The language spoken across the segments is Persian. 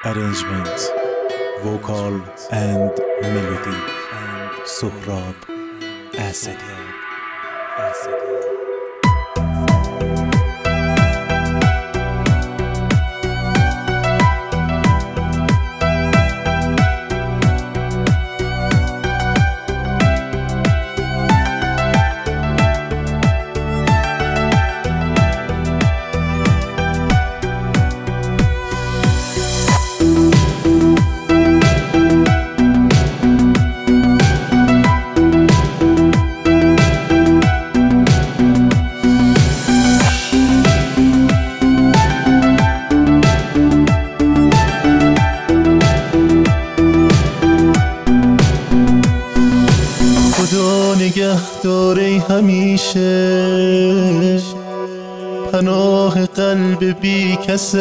Arrangement, vocal and melody, Sohrab Asadi. خدا نگهداری همیشه پناه قلب بی کس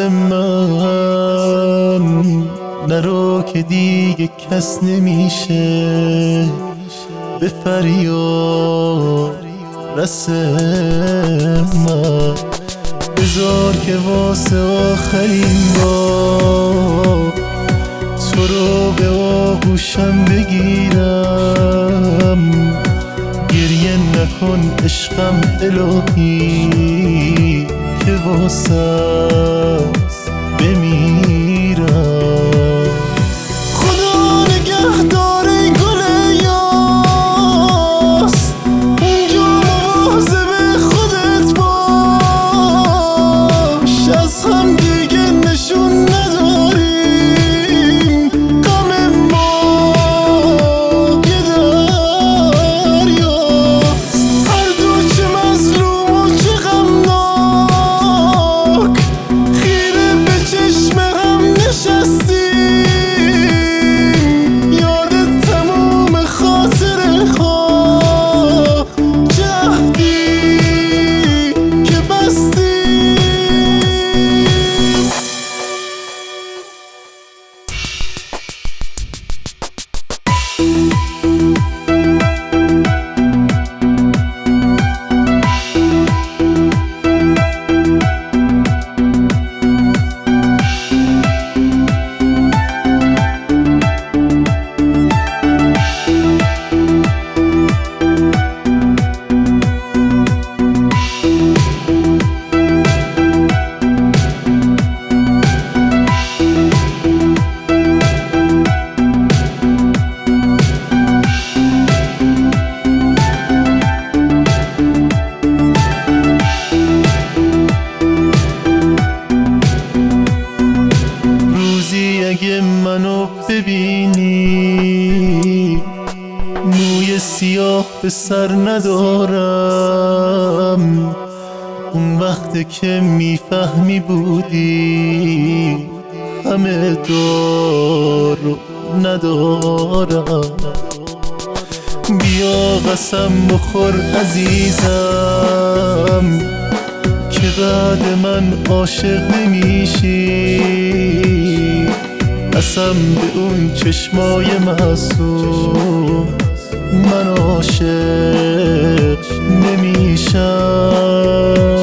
من، نرو که دیگه کس نمیشه به فریاد رس من. بذار که واسه آخرین بار تو رو به آغوشم بگیرم، گریه نکن عشقم الهی که واسه بمیرم. خدا نگهدار گل یاس، اونجا مواظب خودت باش، از هم دیگه نشون نداریم غم ما یه دریاست، هر دو چه مظلوم و چه غمناک، خیره به چشم هم نشستیم، یاد تموم خاطره ها جهدی که بستیم. اگه منو ببینی موی سیاه به سر ندارم، اون وقت که میفهمی بودی همه دارو ندارم. بیا قسم بخور عزیزم که بعد من عاشق نمیشی، قسم به اون چشمای معصوم من عاشق نمیشم.